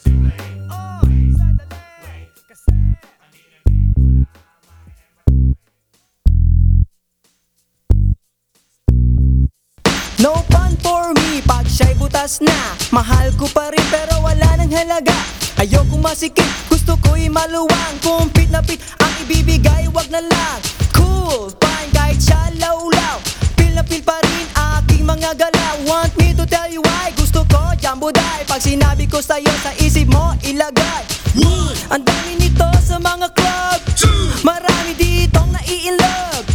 No fun for me pag siya'y butas na. Mahal ko pa rin pero wala nang halaga. Ayokong masikip, gusto ko'y maluwang. Kung fit na fit ang ibibigay, wag na lang. Cool, fine kahit siya laulaw. Feel na feel pa rin aking mga galaw. Want me to tell you why gusto ko Jumbo Dive. Pag sinabi ko sa'yo sa isip mo ilagay. Ang dami nito sa mga club. Marami ditong nai-inlove.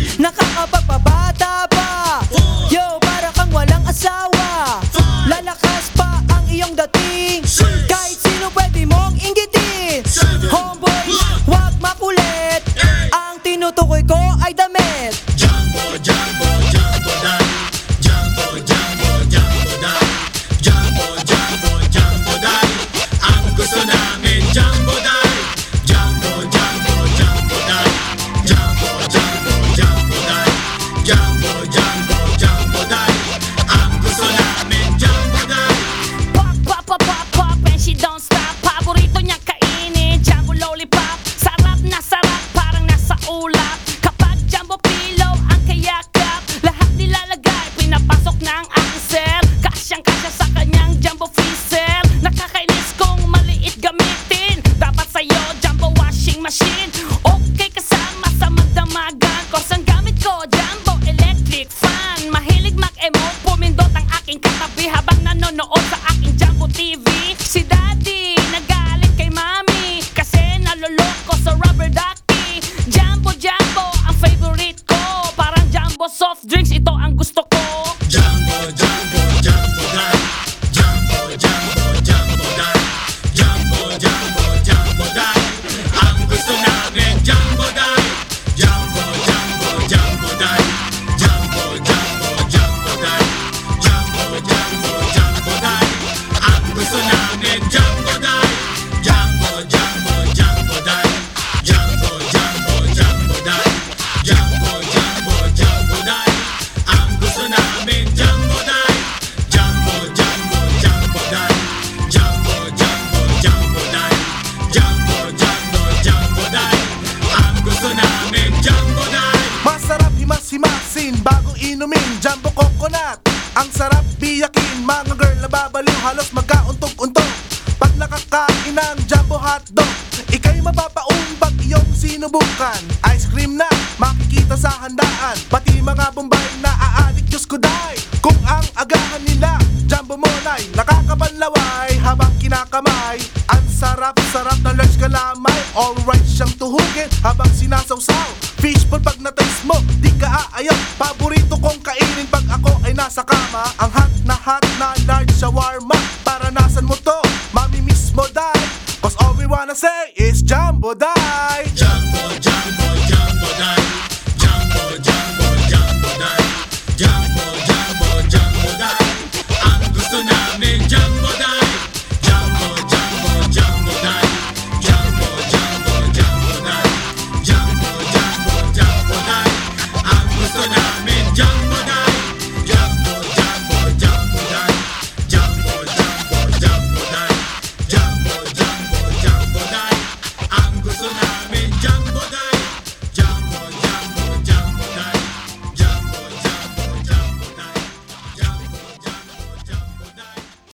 Nakakapagpabata pa. Yo, para kang walang asawa. Lalakas pa ang iyong dating. Kahit sino pwede mong inggitin. Homeboy, wag makulit. Ang tinutukoy ko ay damit. Jumbo, Jumbo, Jumbo Dive. Jumbo, Jumbo, Jumbo Dive. Jumbo, Jumbo, Jumbo Dive. Ang gusto namin Jumbo Dive. Jumbo, Jumbo, Jumbo Dive. Jumbo, Jumbo, Jumbo Dive. Jumbo, Jumbo, Jumbo Dive. Ang gusto namin Jumbo Dive. Pop, pop, pop, pop, pop, and she don't stop. Paborito niyang kainin, Jumbo Lollipop. Sarap na sarap, parang nasa ulap. Kapag Jumbo Pillow ang kayakap, lahat nilalagay, pinapasok ng answer. Kasyang-kasya sa kanyang Jumbo Freezer. Nakakainis kung maliit gamitin. Dapat sa'yo Jumbo Washing Machine. Okay kasama sa magdamagan, cause ang gamit ko Jumbo Electric Fan. Mahilig mag-emote, pumindot ang aking katabi habang nanonood sa aking Jumbo TV. Si Daddy nagalit kay Mami kasi naloloko sa rubber ducky. Jumbo, Jumbo ang favorite ko. Parang Jumbo soft drinks, ito ang gusto ko. Jumbo, Jumbo, Jumbo Dive. Jumbo, Jumbo, Jumbo Dive. Jumbo, Jumbo, Jumbo Dive. Ang gusto namin Jumbo Dive. Jumbo, Jumbo, Jumbo Dive. Jumbo, Jumbo, Jumbo Dive. Jumbo, Jumbo, Jumbo Dive. Ang gusto namin Jumbo Dive. Jumbo, Jumbo, Jumbo Dive. Jumbo, Jumbo, Jumbo Dive. Jumbo, Jumbo, Jumbo Dive. Ang gusto namin Jumbo Dive. Jumbo, Jumbo, Jumbo Dive. Jumbo, Jumbo, Jumbo Dive. Jumbo, Jumbo, Jumbo Dive. Ang gusto namin Jumbo Dive. Masarap himas-himasin bago inumin Jumbo Coconut. Ang sarap biyakin, mga girl na babaliw halos magkauntog-untog. Pag nakakain ng Jumbo Hotdog, ika'y mapapaumbag iyong sinubukan. Ice cream na makikita sa handaan, pati mga bombay na aadik Diyos ko day. Kung ang agahan nila Jumbo Monay, nakakapanlaway habang kinakamay. Ang sarap-sarap na lunch kalamay, alright siyang tuhugin habang sinasawsaw. Fishball pag na-taste mo, di ka aayaw. Paborito kong kainin pag ako ay nasa kama. Ang hot na large shawarma, paranasan mo to, mami mismo die. Cause all we wanna say is Jumbo Dive.